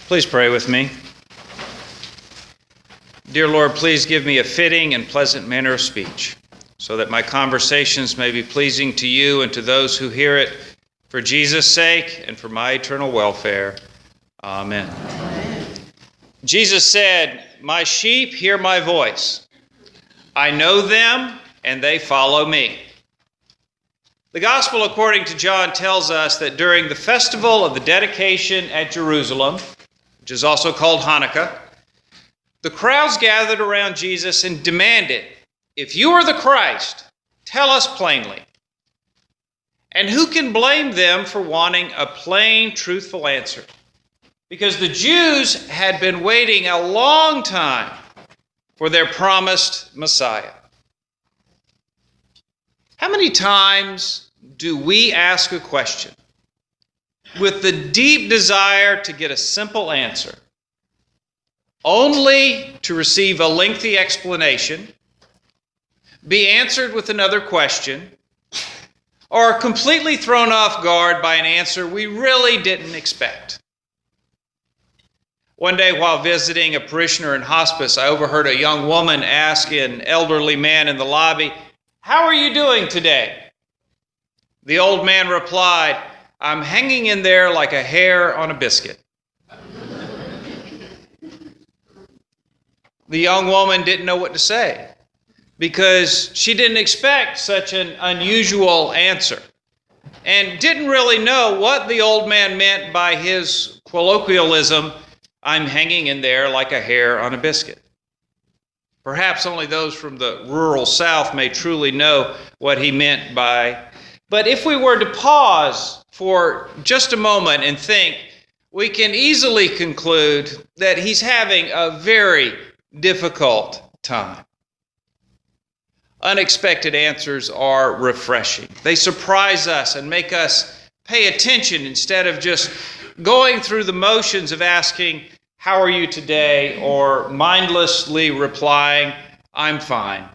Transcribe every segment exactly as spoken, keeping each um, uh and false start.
Please pray with me. Dear Lord, please give me a fitting and pleasant manner of speech, so that my conversations may be pleasing to you and to those who hear it, for Jesus' sake and for my eternal welfare. Amen. Amen. Jesus said, "My sheep hear my voice. I know them, and they follow me." The Gospel according to John tells us that during the festival of the dedication at Jerusalem, which is also called Hanukkah, the crowds gathered around Jesus and demanded, "If you are the Christ, tell us plainly." And who can blame them for wanting a plain, truthful answer? Because the Jews had been waiting a long time for their promised Messiah. How many times do we ask a question with the deep desire to get a simple answer, only to receive a lengthy explanation, be answered with another question, or completely thrown off guard by an answer we really didn't expect? One day while visiting a parishioner in hospice, I overheard a young woman ask an elderly man in the lobby, "How are you doing today?" The old man replied, "I'm hanging in there like a hair on a biscuit." The young woman didn't know what to say because she didn't expect such an unusual answer and didn't really know what the old man meant by his colloquialism, "I'm hanging in there like a hair on a biscuit." Perhaps only those from the rural South may truly know what he meant by. But if we were to pause for just a moment and think, we can easily conclude that he's having a very difficult time. Unexpected answers are refreshing. They surprise us and make us pay attention instead of just going through the motions of asking, "How are you today?" or mindlessly replying, "I'm fine."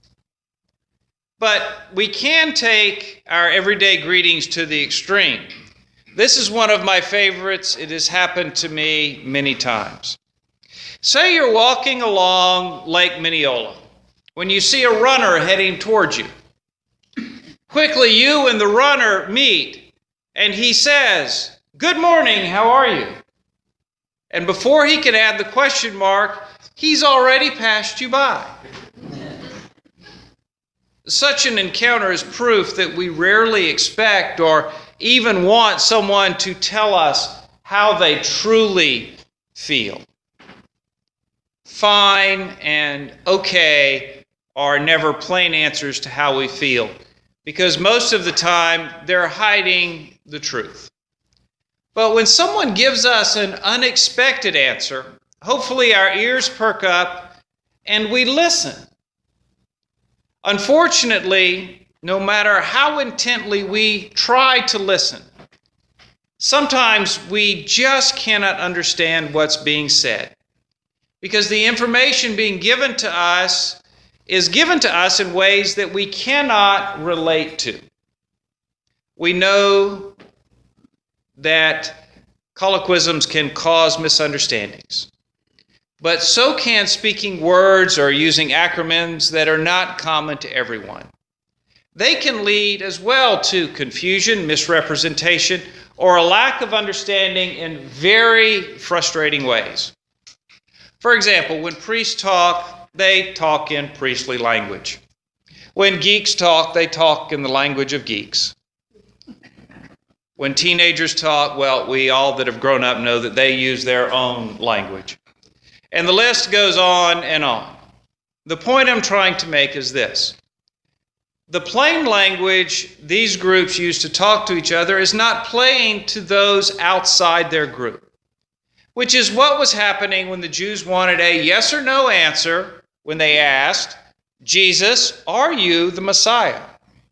But we can take our everyday greetings to the extreme. This is one of my favorites. It has happened to me many times. Say you're walking along Lake Minneola when you see a runner heading towards you. Quickly, you and the runner meet, and he says, "Good morning, how are you?" And before he can add the question mark, he's already passed you by. Such an encounter is proof that we rarely expect or even want someone to tell us how they truly feel. Fine and okay are never plain answers to how we feel, because most of the time they're hiding the truth. But when someone gives us an unexpected answer, hopefully our ears perk up and we listen. Unfortunately, no matter how intently we try to listen, sometimes we just cannot understand what's being said, because the information being given to us is given to us in ways that we cannot relate to. We know that colloquialisms can cause misunderstandings, but so can speaking words or using acronyms that are not common to everyone. They can lead as well to confusion, misrepresentation, or a lack of understanding in very frustrating ways. For example, when priests talk, they talk in priestly language. When geeks talk, they talk in the language of geeks. When teenagers talk, well, we all that have grown up know that they use their own language. And the list goes on and on. The point I'm trying to make is this. The plain language these groups use to talk to each other is not plain to those outside their group, which is what was happening when the Jews wanted a yes or no answer when they asked, "Jesus, are you the Messiah?"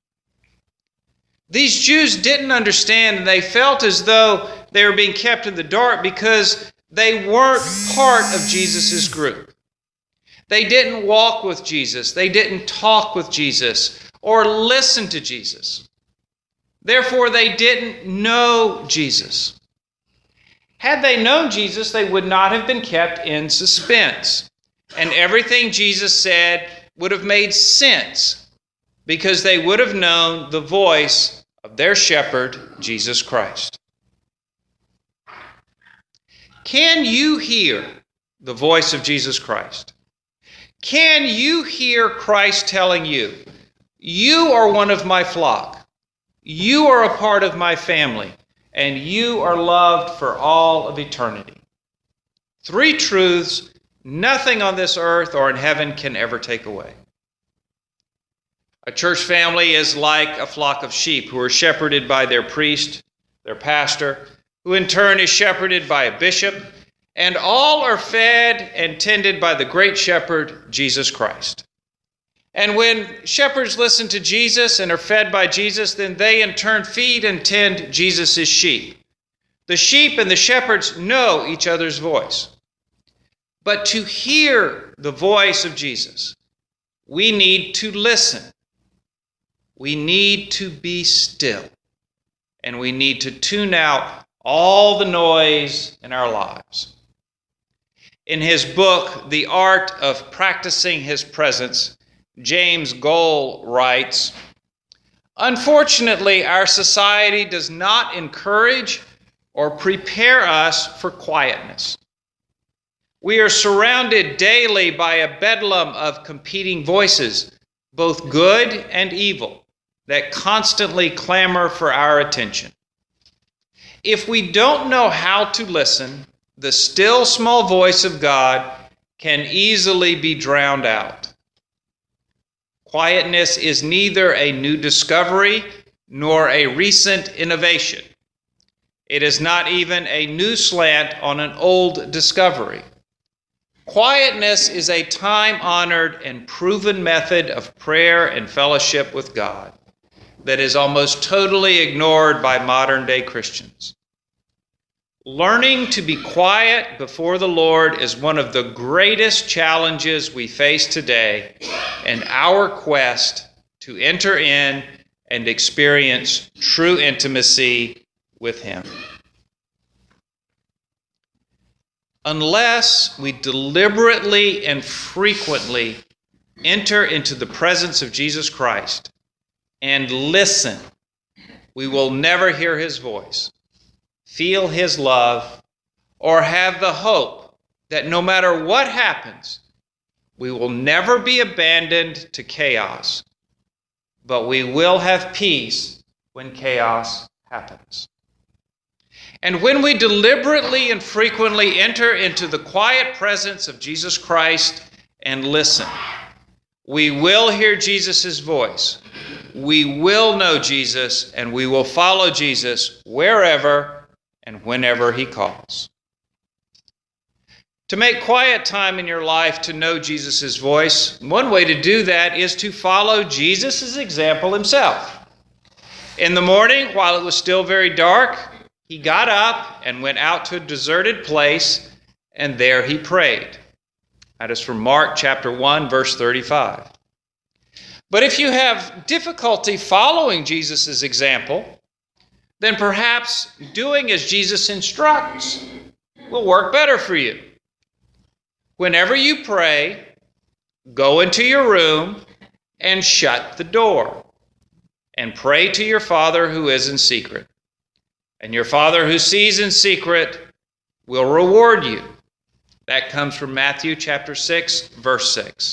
These Jews didn't understand, and they felt as though they were being kept in the dark because they weren't part of Jesus' group. They didn't walk with Jesus. They didn't talk with Jesus or listen to Jesus. Therefore, they didn't know Jesus. Had they known Jesus, they would not have been kept in suspense. And everything Jesus said would have made sense because they would have known the voice of their shepherd, Jesus Christ. Can you hear the voice of Jesus Christ? Can you hear Christ telling you, you are one of my flock, you are a part of my family, and you are loved for all of eternity? Three truths nothing on this earth or in heaven can ever take away. A church family is like a flock of sheep who are shepherded by their priest, their pastor, who in turn is shepherded by a bishop, and all are fed and tended by the great shepherd, Jesus Christ. And when shepherds listen to Jesus and are fed by Jesus, then they in turn feed and tend Jesus' sheep. The sheep and the shepherds know each other's voice. But to hear the voice of Jesus, we need to listen. We need to be still. And we need to tune out all the noise in our lives. In his book, The Art of Practicing His Presence, James Goll writes, "Unfortunately, our society does not encourage or prepare us for quietness. We are surrounded daily by a bedlam of competing voices, both good and evil, that constantly clamor for our attention. If we don't know how to listen, the still small voice of God can easily be drowned out. Quietness is neither a new discovery nor a recent innovation. It is not even a new slant on an old discovery. Quietness is a time-honored and proven method of prayer and fellowship with God that is almost totally ignored by modern-day Christians. Learning to be quiet before the Lord is one of the greatest challenges we face today in our quest to enter in and experience true intimacy with Him. Unless we deliberately and frequently enter into the presence of Jesus Christ and listen, we will never hear His voice, feel His love, or have the hope that no matter what happens, we will never be abandoned to chaos, but we will have peace when chaos happens. And when we deliberately and frequently enter into the quiet presence of Jesus Christ and listen, we will hear Jesus' voice. We will know Jesus, and we will follow Jesus wherever and whenever He calls. To make quiet time in your life to know Jesus' voice, one way to do that is to follow Jesus' example Himself. In the morning, while it was still very dark, He got up and went out to a deserted place, and there He prayed. That is from Mark chapter one, verse thirty-five. But if you have difficulty following Jesus' example, then perhaps doing as Jesus instructs will work better for you. Whenever you pray, go into your room and shut the door, and pray to your Father who is in secret. And your Father who sees in secret will reward you. That comes from Matthew chapter six, verse six.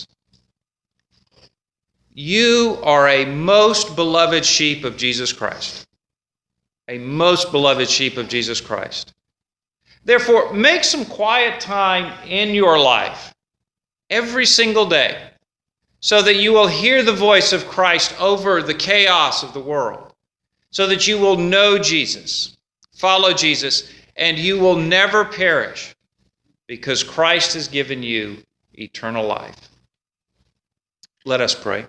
You are a most beloved sheep of Jesus Christ. A most beloved sheep of Jesus Christ. Therefore, make some quiet time in your life every single day so that you will hear the voice of Christ over the chaos of the world, so that you will know Jesus, follow Jesus, and you will never perish because Christ has given you eternal life. Let us pray.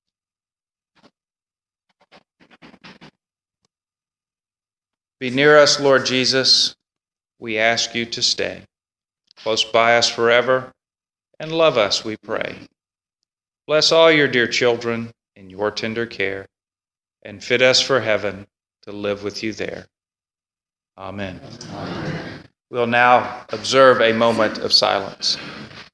Be near us, Lord Jesus. We ask you to stay close by us forever and love us, we pray. Bless all your dear children in your tender care and fit us for heaven to live with you there. Amen. Amen. We'll now observe a moment of silence.